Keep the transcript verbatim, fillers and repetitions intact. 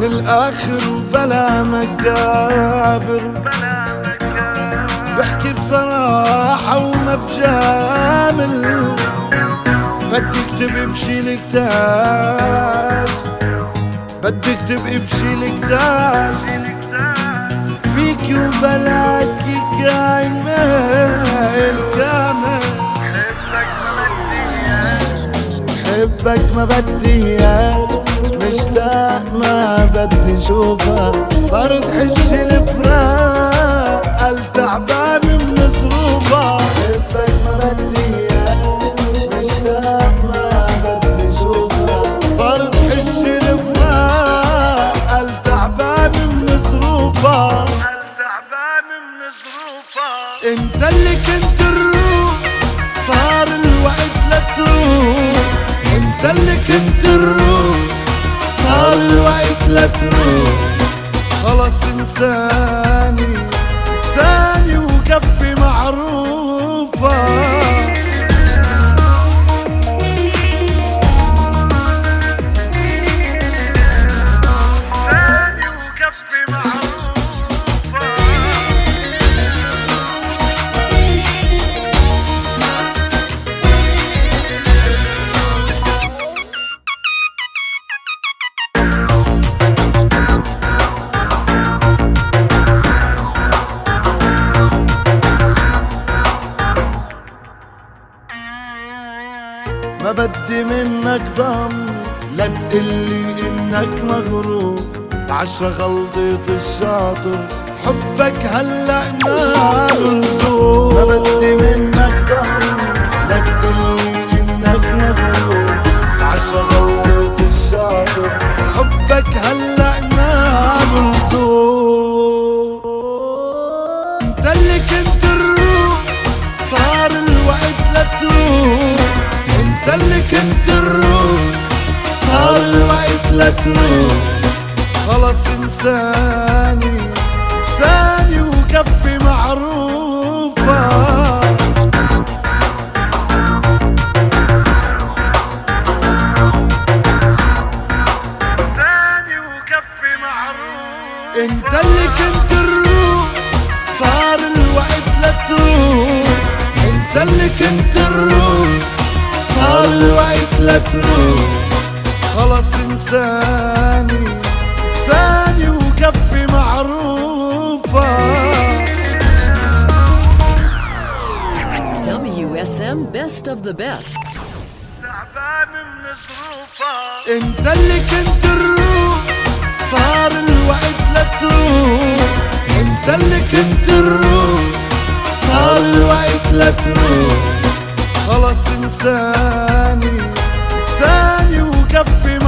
من الاخر وبلا مكابر، بحكي بصراحة وما بجامل، بدي اكتب بشيل كتاب، بدي اكتب بشيل كتاب فيكي وبلاكي كامل كامل. حبك ما بدي اياك، مشتاق ما بدي شوفها، صارت حج الفراق قال تعبان من ظروفها. حبك ما بدي اياك، مشتاق ما بدي شوفها، صارت حج الفراق قال تعبان من ظروفها. انت اللي كنت الروح صار الوقت لتروح، انت اللي كنت الروح صار الوقت لتروح. خلص انساني انساني وكفي معروفة. ما بدي منك ضم، لا تقلي انك مغرور، عشرة غلطة الشاطر حبك هلأ نار نزور. ما بدي منك ضم، لا تقلي انك مغرور، عشرة غلطة الشاطر حبك هلأ نار نزور. انت اللي كنت الروح صار الوقت لتروح، انت اللي كنت الروح صار الوقت لتروح. خلص انساني انساني وكفي معروفة. انساني وكفي معروفة. انت اللي كنت الروح صار الوقت لتروح، انت اللي كنت الروح صار الوقت لتروح. خلص انساني انساني وكفي معروفة. W S M Best of the Best. تعبان من ظروفها. انت اللي كنت الروح صار الوقت لتروح، انت اللي كنت الروح صار الوقت لتروح. خلص انساني انساني وكفي